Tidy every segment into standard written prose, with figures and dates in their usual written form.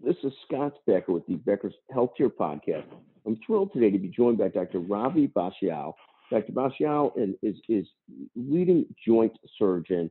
This is Scott Becker with the Becker's Healthcare Podcast. I'm thrilled today to be joined by Dr. Ravi Bashyal. Dr. Bashyal is leading joint surgeon.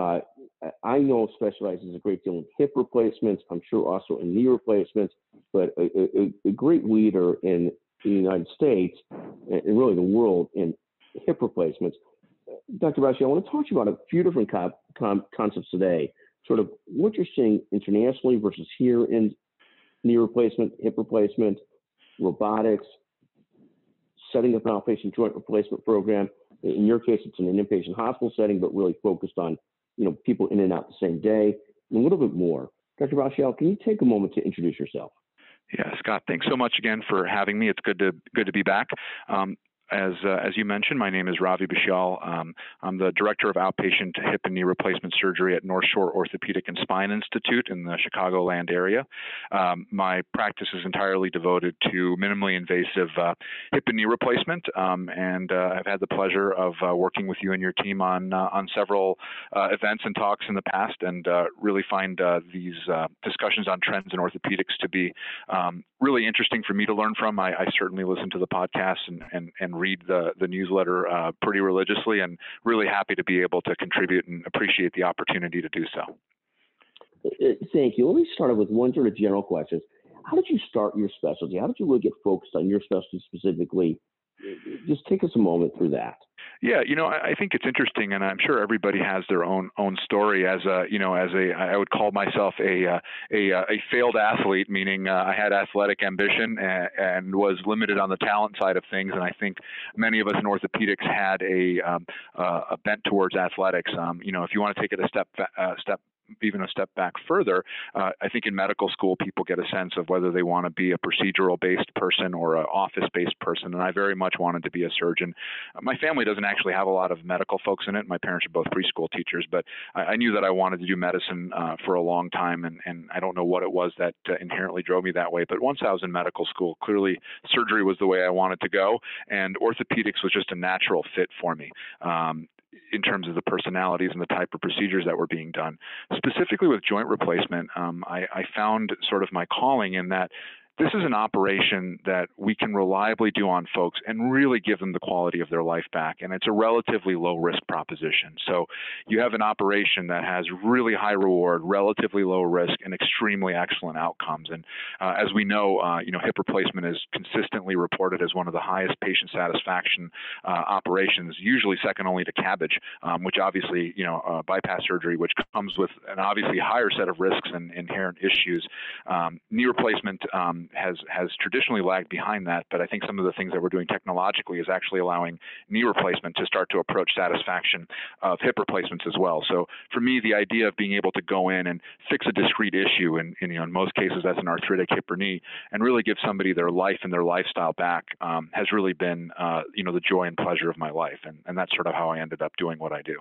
I know specializes a great deal in hip replacements. I'm sure also in knee replacements, but a great leader in the United States and really the world in hip replacements. Dr. Bashyal, I want to talk to you about a few different concepts today. Sort of what you're seeing internationally versus here in knee replacement, hip replacement, robotics, setting up an outpatient joint replacement program. In your case, it's in an inpatient hospital setting, but really focused on, people in and out the same day, and a little bit more. Dr. Bashyal, can you take a moment to introduce yourself? Yeah, Scott, thanks so much again for having me. It's good to be back. As you mentioned, my name is Ravi Bashyal. I'm the director of outpatient hip and knee replacement surgery at North Shore Orthopedic and Spine Institute in the Chicagoland area. My practice is entirely devoted to minimally invasive hip and knee replacement, and I've had the pleasure of working with you and your team on several events and talks in the past, and really find these discussions on trends in orthopedics to be really interesting for me to learn from. I certainly listen to the podcast and read the newsletter pretty religiously, and really happy to be able to contribute and appreciate the opportunity to do so. Thank you. Let me start with one sort of general question. How did you start your specialty? How did you really get focused on your specialty specifically? Just take us a moment through that. Yeah, I think it's interesting, and I'm sure everybody has their own story. I would call myself a failed athlete, meaning I had athletic ambition and was limited on the talent side of things. And I think many of us in orthopedics had a bent towards athletics. If you want to take it a step back further, I think in medical school, people get a sense of whether they want to be a procedural-based person or an office-based person, and I very much wanted to be a surgeon. My family doesn't actually have a lot of medical folks in it. My parents are both preschool teachers, but I knew that I wanted to do medicine for a long time, and I don't know what it was that inherently drove me that way. But once I was in medical school, clearly surgery was the way I wanted to go, and orthopedics was just a natural fit for me. In terms of the personalities and the type of procedures that were being done. Specifically with joint replacement, I found sort of my calling in that this is an operation that we can reliably do on folks and really give them the quality of their life back. And it's a relatively low risk proposition. So you have an operation that has really high reward, relatively low risk, and extremely excellent outcomes. And as we know, hip replacement is consistently reported as one of the highest patient satisfaction operations, usually second only to CABG, which obviously, bypass surgery, which comes with an obviously higher set of risks and inherent issues. Knee replacement has traditionally lagged behind that, but I think some of the things that we're doing technologically is actually allowing knee replacement to start to approach satisfaction of hip replacements as well. So for me, the idea of being able to go in and fix a discrete issue, and in most cases that's an arthritic hip or knee, and really give somebody their life and their lifestyle back has really been the joy and pleasure of my life, and that's sort of how I ended up doing what I do.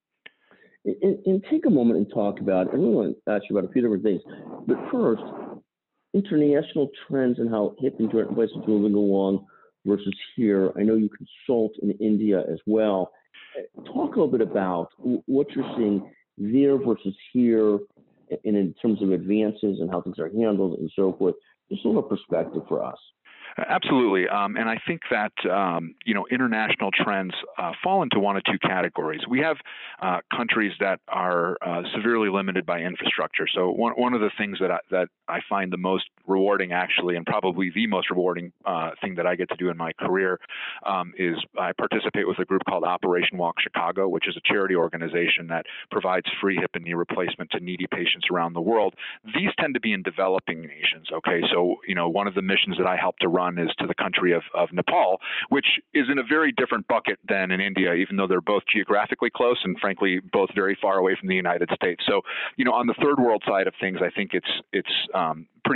And take a moment and talk about, and we want to ask you about a few different things, but first, international trends and how hip and joint replacement is moving along versus here. I know you consult in India as well. Talk a little bit about what you're seeing there versus here, and in terms of advances and how things are handled and so forth. Just a little perspective for us. Absolutely. And I think that, international trends fall into one of two categories. We have countries that are severely limited by infrastructure. So one of the things that I find the most rewarding, actually, and probably the most rewarding thing that I get to do in my career is I participate with a group called Operation Walk Chicago, which is a charity organization that provides free hip and knee replacement to needy patients around the world. These tend to be in developing nations. Okay, so one of the missions that I help to run is to the country of Nepal, which is in a very different bucket than in India, even though they're both geographically close and frankly both very far away from the United States. So, on the third world side of things, I think it's pretty self-explanatory.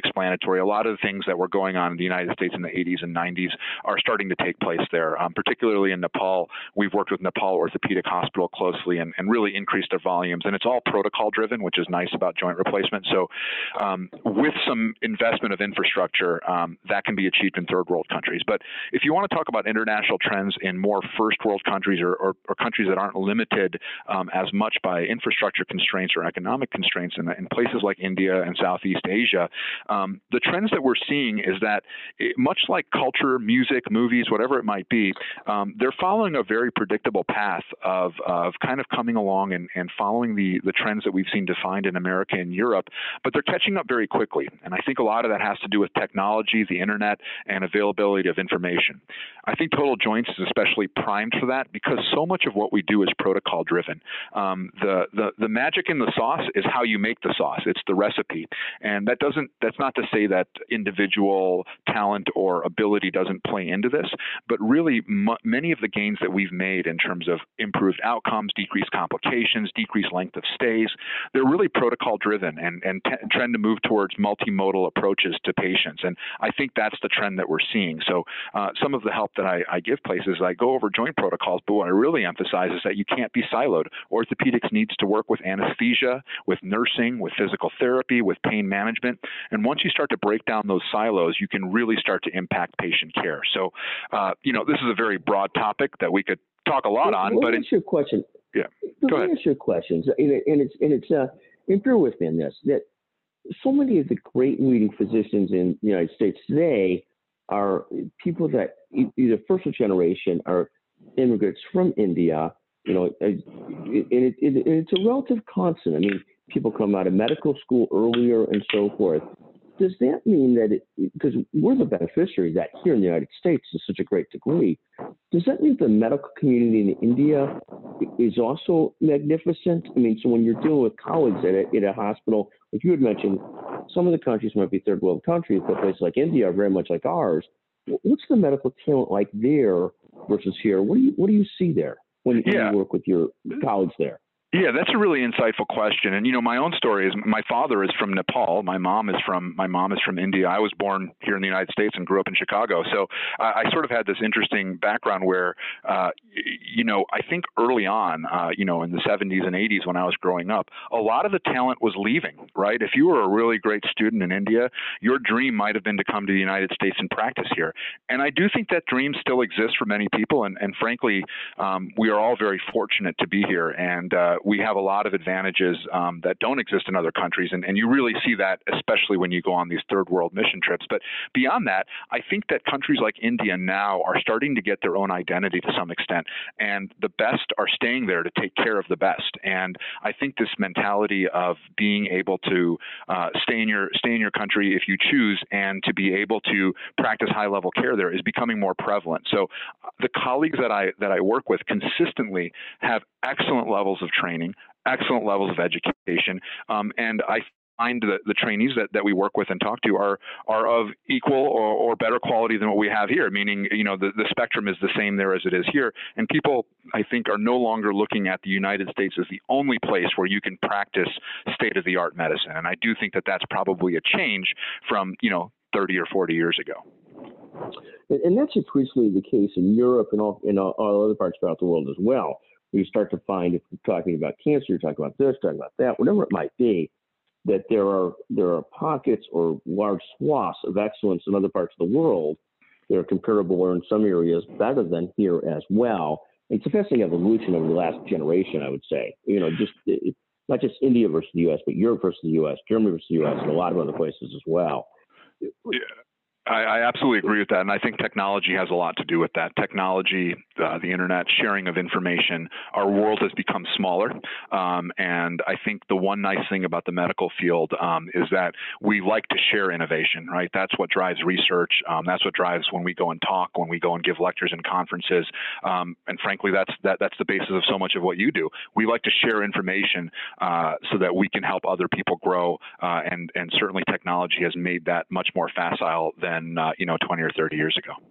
self-explanatory. A lot of the things that were going on in the United States in the 80s and 90s are starting to take place there, particularly in Nepal. We've worked with Nepal Orthopedic Hospital closely and really increased their volumes. And it's all protocol driven, which is nice about joint replacement. So with some investment of infrastructure, that can be achieved in third world countries. But if you want to talk about international trends in more first world countries or countries that aren't limited as much by infrastructure constraints or economic constraints in places like India and Southeast Asia, the trends that we're seeing is that much like culture, music, movies, whatever it might be, they're following a very predictable path of kind of coming along and following the trends that we've seen defined in America and Europe, but they're catching up very quickly. And I think a lot of that has to do with technology, the internet, and availability of information. I think Total Joints is especially primed for that because so much of what we do is protocol driven. The magic in the sauce is how you make the sauce. It's the recipe. And that's not to say that individual talent or ability doesn't play into this, but really many of the gains that we've made in terms of improved outcomes, decreased complications, decreased length of stays, they're really protocol driven and trend to move towards multimodal approaches to patients. And I think that's the trend that we're seeing. So some of the help that I give places, I go over joint protocols, but what I really emphasize is that you can't be siloed. Orthopedics needs to work with anesthesia, with nursing, with physical therapy, with pain management. And once you start to break down those silos, you can really start to impact patient care. So, this is a very broad topic that we could talk a lot on. Let me ask you a question. Yeah, go ahead. Let me ask you a question, and bear with me on this, that so many of the great leading physicians in the United States today are people that either first generation are immigrants from India, and it's a relative constant. I mean, people come out of medical school earlier and so forth. Does that mean that, because we're the beneficiaries of that here in the United States to such a great degree, does that mean the medical community in India is also magnificent? I mean, so when you're dealing with colleagues at a hospital, like you had mentioned, some of the countries might be third world countries, but places like India are very much like ours. What's the medical talent like there versus here? What do you see there when you work with your colleagues there? Yeah, that's a really insightful question. And my own story is my father is from Nepal. My mom is from India. I was born here in the United States and grew up in Chicago. So I sort of had this interesting background where, I think early on, in the 70s and 80s when I was growing up, a lot of the talent was leaving, right? If you were a really great student in India, your dream might have been to come to the United States and practice here. And I do think that dream still exists for many people. And frankly, we are all very fortunate to be here. And we have a lot of advantages that don't exist in other countries. And you really see that, especially when you go on these third world mission trips. But beyond that, I think that countries like India now are starting to get their own identity to some extent. And the best are staying there to take care of the best. And I think this mentality of being able to stay in your country if you choose and to be able to practice high level care there is becoming more prevalent. So the colleagues that I work with consistently have excellent levels of training, excellent levels of education, and I find the trainees that we work with and talk to are of equal or better quality than what we have here, meaning, the spectrum is the same there as it is here. And people, I think, are no longer looking at the United States as the only place where you can practice state-of-the-art medicine. And I do think that that's probably a change from, 30 or 40 years ago. And that's increasingly the case in Europe and all other parts throughout the world as well. You start to find, if you're talking about cancer, you're talking about this, talking about that, whatever it might be, that there are pockets or large swaths of excellence in other parts of the world that are comparable or in some areas better than here as well. It's a fascinating evolution over the last generation, I would say. Not just India versus the U.S., but Europe versus the U.S., Germany versus the U.S., and a lot of other places as well. Yeah. I absolutely agree with that. And I think technology has a lot to do with that. Technology, the internet, sharing of information, our world has become smaller. And I think the one nice thing about the medical field is that we like to share innovation, right? That's what drives research. That's what drives when we go and talk, when we go and give lectures and conferences. And frankly, that's the basis of so much of what you do. We like to share information so that we can help other people grow. And certainly technology has made that much more facile than 20 or 30 years ago.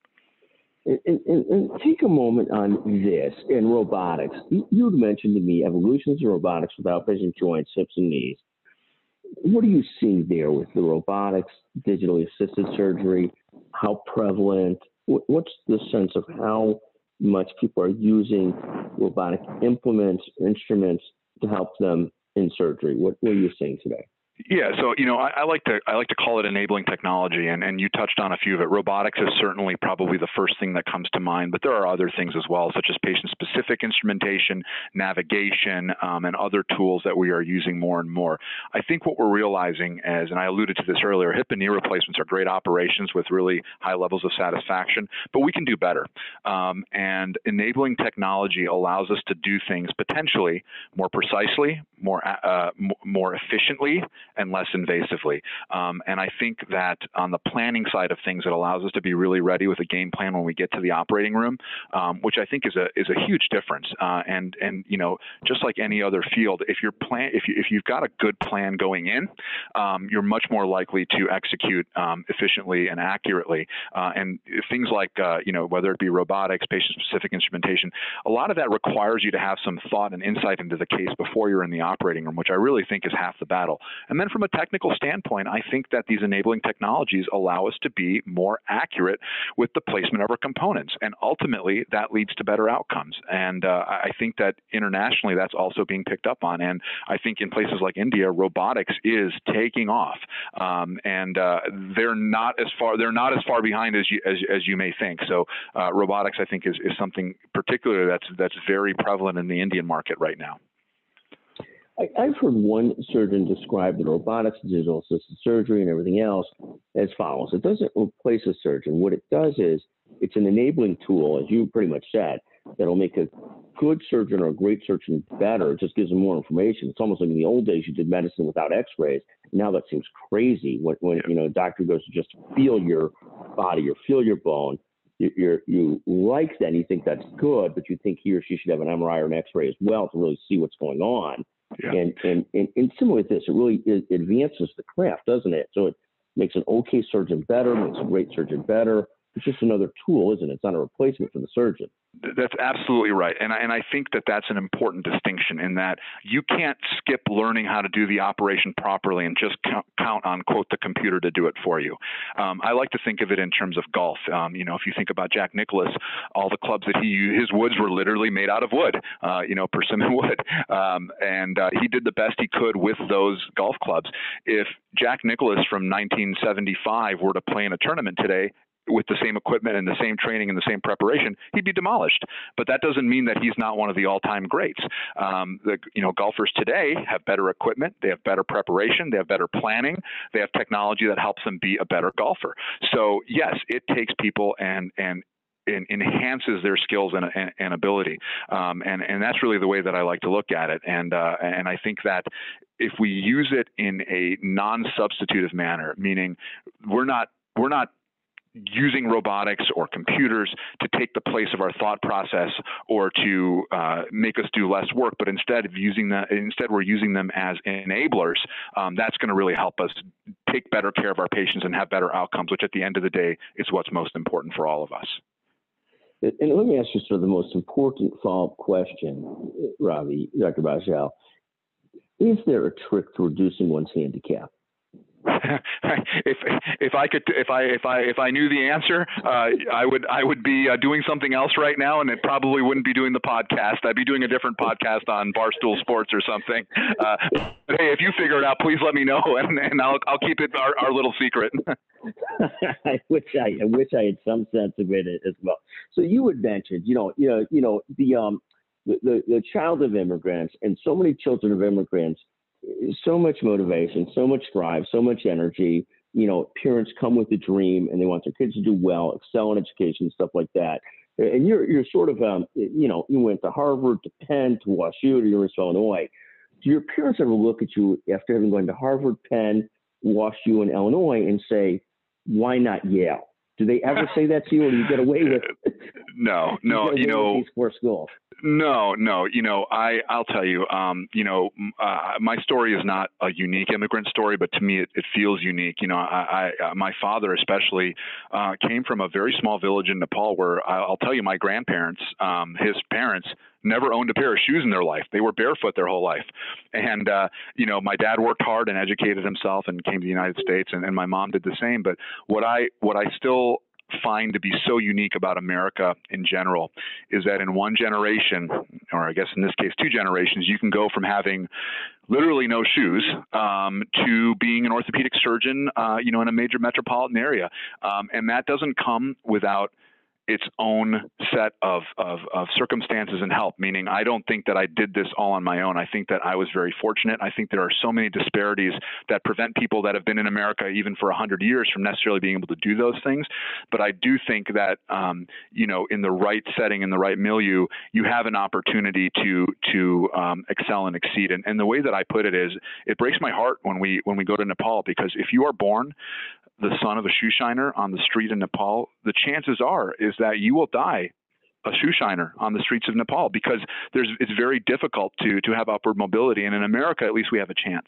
And take a moment on this in robotics. You had mentioned to me evolutions of robotics with outpatient joints, hips, and knees. What are you seeing there with the robotics, digitally assisted surgery? How prevalent? What's the sense of how much people are using robotic implements, instruments to help them in surgery? What are you seeing today? Yeah, so I like to call it enabling technology, and you touched on a few of it. Robotics is certainly probably the first thing that comes to mind, but there are other things as well, such as patient-specific instrumentation, navigation, and other tools that we are using more and more. I think what we're realizing is, and I alluded to this earlier, hip and knee replacements are great operations with really high levels of satisfaction, but we can do better. And enabling technology allows us to do things potentially more precisely, more efficiently, and less invasively. And I think that on the planning side of things, it allows us to be really ready with a game plan when we get to the operating room, which I think is a huge difference. And just like any other field, if you've got a good plan going in, you're much more likely to execute efficiently and accurately. And things like whether it be robotics, patient-specific instrumentation, a lot of that requires you to have some thought and insight into the case before you're in the operating room, which I really think is half the battle. And then from a technical standpoint, I think that these enabling technologies allow us to be more accurate with the placement of our components. And ultimately, that leads to better outcomes. And I think that internationally, that's also being picked up on. And I think in places like India, robotics is taking off. And they're not as far behind as you may think. So robotics, I think, is something particularly that's very prevalent in the Indian market right now. I've heard one surgeon describe the robotics, digital assisted surgery, and everything else as follows. It doesn't replace a surgeon. What it does is it's an enabling tool, as you pretty much said, that'll make a good surgeon or a great surgeon better. It just gives them more information. It's almost like in the old days you did medicine without x-rays. Now that seems crazy when a doctor goes to just feel your body or feel your bone. You like that and you think that's good, but you think he or she should have an MRI or an x-ray as well to really see what's going on. Yeah. And similar with this, it advances the craft, doesn't it? So it makes an okay surgeon better, makes a great surgeon better. It's just another tool, isn't it? It's not a replacement for the surgeon. That's absolutely right. And I think that that's an important distinction in that you can't skip learning how to do the operation properly and just count on, quote, the computer to do it for you. I like to think of it in terms of golf. If you think about Jack Nicklaus, all the clubs that his woods were literally made out of wood, persimmon wood. And he did the best he could with those golf clubs. If Jack Nicklaus from 1975 were to play in a tournament today, with the same equipment and the same training and the same preparation, he'd be demolished. But that doesn't mean that he's not one of the all-time greats. Golfers today have better equipment, they have better preparation, they have better planning, they have technology that helps them be a better golfer. So yes, it takes people and enhances their skills and ability. And that's really the way that I like to look at it. And I think that if we use it in a non-substitutive manner, meaning we're not using robotics or computers to take the place of our thought process or to make us do less work, but instead we're using them as enablers. That's going to really help us take better care of our patients and have better outcomes, which at the end of the day is what's most important for all of us. And let me ask you sort of the most important follow-up question, Ravi, Dr. Bashial. Is there a trick to reducing one's handicap? If I knew the answer, I would be doing something else right now, and it probably wouldn't be doing the podcast. I'd be doing a different podcast on Barstool Sports or something. But hey, if you figure it out, please let me know, and I'll keep it our little secret. I wish I had some sense of it as well. So you had mentioned, the child of immigrants, and so many children of immigrants. So much motivation, so much drive, so much energy. Parents come with a dream and they want their kids to do well, excel in education, stuff like that. And you're sort of, you went to Harvard, to Penn, to WashU, to University of Illinois. Do your parents ever look at you after having gone to Harvard, Penn, WashU, and Illinois and say, why not Yale? Do they ever say that to you, or do you get away with it? No. These four schools. No. I'll tell you. My story is not a unique immigrant story, but to me, it feels unique. My father especially came from a very small village in Nepal, where I'll tell you, my grandparents, his parents, never owned a pair of shoes in their life. They were barefoot their whole life. And, my dad worked hard and educated himself and came to the United States, and my mom did the same. But what I still find to be so unique about America in general is that in one generation, or I guess in this case 2 generations, you can go from having literally no shoes to being an orthopedic surgeon, in a major metropolitan area, and that doesn't come without its own set of circumstances and help, meaning I don't think that I did this all on my own. I think that I was very fortunate. I think there are so many disparities that prevent people that have been in America even for 100 years from necessarily being able to do those things. But I do think that, in the right setting, in the right milieu, you have an opportunity to excel and exceed. And the way that I put it is, it breaks my heart when we go to Nepal, because if you are born the son of a shoe shiner on the street in Nepal, the chances is that you will die a shoe shiner on the streets of Nepal, because it's very difficult to have upward mobility. And in America, at least, we have a chance.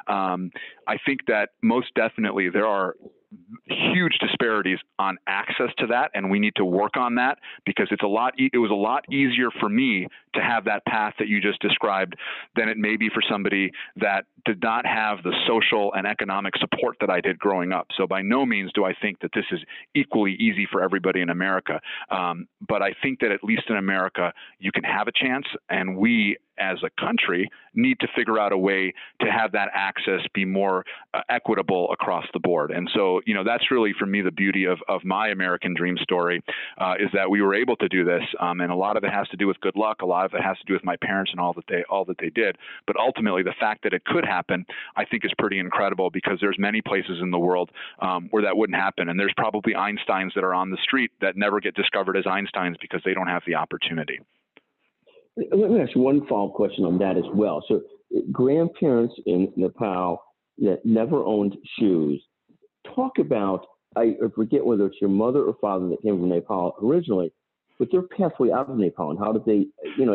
I think that most definitely there are huge disparities on access to that, and we need to work on that, because it was a lot easier for me to have that path that you just described than it may be for somebody that did not have the social and economic support that I did growing up. So by no means do I think that this is equally easy for everybody in America. But I think that at least in America, you can have a chance, and we as a country need to figure out a way to have that access be more equitable across the board. And so, that's really for me the beauty of my American dream story, is that we were able to do this. And a lot of it has to do with good luck. A lot of it has to do with my parents and all that they did. But ultimately, the fact that it could happen, I think, is pretty incredible, because there's many places in the world where that wouldn't happen. And there's probably Einsteins that are on the street that never get discovered as Einsteins because they don't have the opportunity. Let me ask you one follow-up question on that as well. So grandparents in Nepal that never owned shoes, talk about, I forget whether it's your mother or father that came from Nepal originally, but their pathway out of Nepal, and how did they,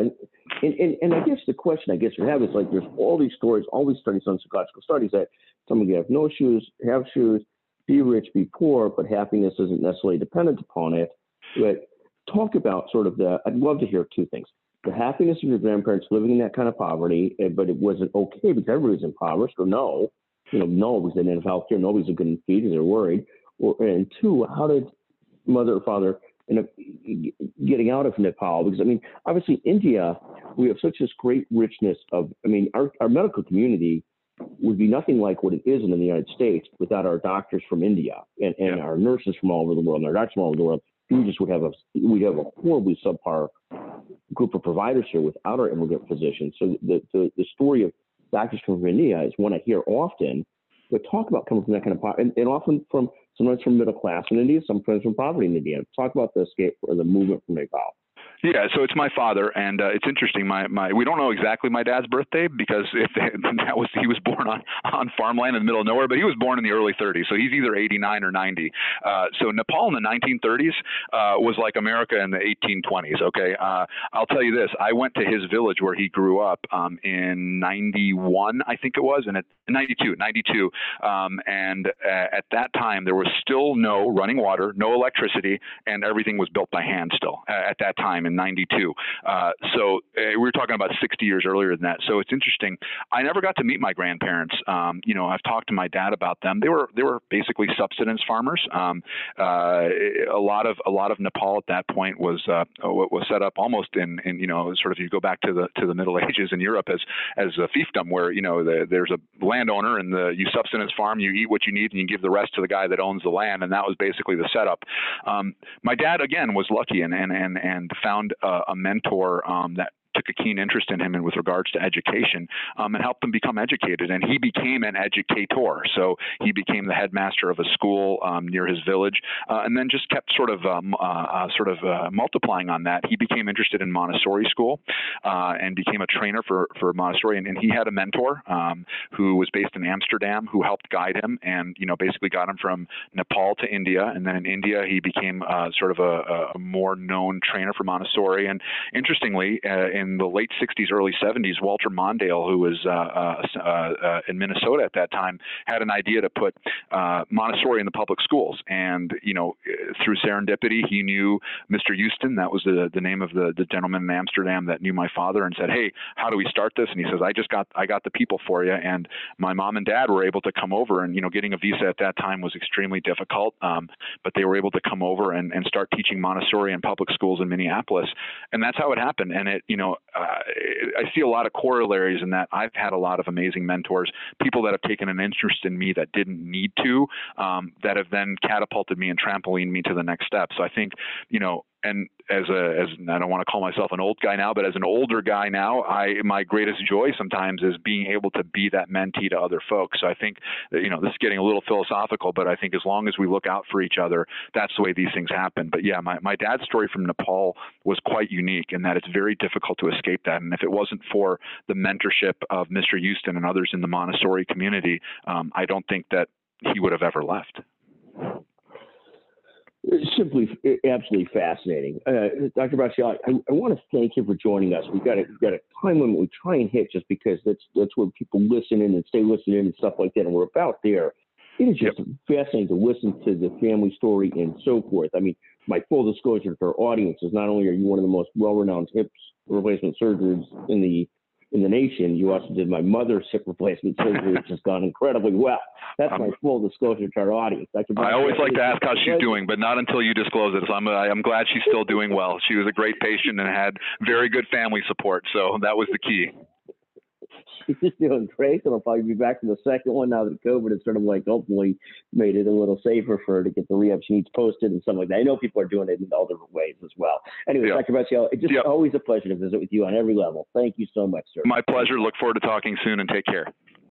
and I guess the question you have is, like, there's all these stories, all these studies on psychological studies that someone can have no shoes, have shoes, be rich, be poor, but happiness isn't necessarily dependent upon it. But talk about sort of I'd love to hear 2 things. The happiness of your grandparents living in that kind of poverty, but it wasn't okay because everybody's impoverished, or no because they didn't have health care, nobody's good in feed because they're worried. And 2, how did mother or father end up getting out of Nepal? Because, obviously India, we have such this great richness of, our medical community would be nothing like what it is in the United States without our doctors from India and our nurses from all over the world and our doctors from all over the world. We'd have a horribly subpar group of providers here without our immigrant physicians. So the story of doctors from India is one I hear often, but talk about coming from that kind of poverty, and often sometimes from middle class in India, sometimes from poverty in India. Talk about the escape or the movement from Nepal. Yeah, so it's my father, and it's interesting. We don't know exactly my dad's birthday, because he was born on farmland in the middle of nowhere, but he was born in the early 30s, so he's either 89 or 90. So Nepal in the 1930s was like America in the 1820s. Okay, I'll tell you this: I went to his village where he grew up in 91, I think it was, and 92, and at that time there was still no running water, no electricity, and everything was built by hand still at that time. In 92. So we were talking about 60 years earlier than that. So it's interesting. I never got to meet my grandparents. I've talked to my dad about them. They were basically subsistence farmers. A lot of Nepal at that point was set up almost in sort of, you go back to the Middle Ages in Europe as a fiefdom, where there's a landowner and you subsistence farm, you eat what you need, and you give the rest to the guy that owns the land, and that was basically the setup. My dad again was lucky and found a mentor that took a keen interest in him and with regards to education, and helped him become educated. And he became an educator. So he became the headmaster of a school near his village, and then just kept sort of multiplying on that. He became interested in Montessori school and became a trainer for Montessori. And he had a mentor who was based in Amsterdam who helped guide him and basically got him from Nepal to India. And then in India, he became sort of a more known trainer for Montessori. And interestingly, in in the late 60s, early 70s, Walter Mondale, who was in Minnesota at that time, had an idea to put Montessori in the public schools. And, through serendipity, he knew Mr. Houston. That was the name of the gentleman in Amsterdam that knew my father, and said, "Hey, how do we start this?" And he says, I got the people for you. And my mom and dad were able to come over, and, getting a visa at that time was extremely difficult. But they were able to come over and start teaching Montessori in public schools in Minneapolis. And that's how it happened. And I see a lot of corollaries in that. I've had a lot of amazing mentors, people that have taken an interest in me that didn't need to, that have then catapulted me and trampolined me to the next step. So I think, and as I don't want to call myself an old guy now, but as an older guy now, my greatest joy sometimes is being able to be that mentee to other folks. So I think that, this is getting a little philosophical, but I think as long as we look out for each other, that's the way these things happen. But yeah, my dad's story from Nepal was quite unique in that it's very difficult to escape that. And if it wasn't for the mentorship of Mr. Houston and others in the Montessori community, I don't think that he would have ever left. It's simply absolutely fascinating. Dr. Bascial, I want to thank you for joining us. We've got a time limit we try and hit just because that's where people listen in and stay listening and stuff like that. And we're about there. It is just fascinating to listen to the family story and so forth. I mean, my full disclosure to our audience is not only are you one of the most well-renowned hip replacement surgeons in the nation, you also did my mother's hip replacement surgery, which has gone incredibly well. That's my full disclosure to our audience. I always like to ask how she's doing, but not until you disclose it. So I'm glad she's still doing well. She was a great patient and had very good family support, so that was the key. She's doing great, and I'll probably be back for the second one now that COVID has sort of hopefully made it a little safer for her to get the rehab she needs posted and stuff like that. I know people are doing it in all different ways as well. Anyway, Dr. Bascial, it's just always a pleasure to visit with you on every level. Thank you so much, sir. My pleasure. Look forward to talking soon, and take care.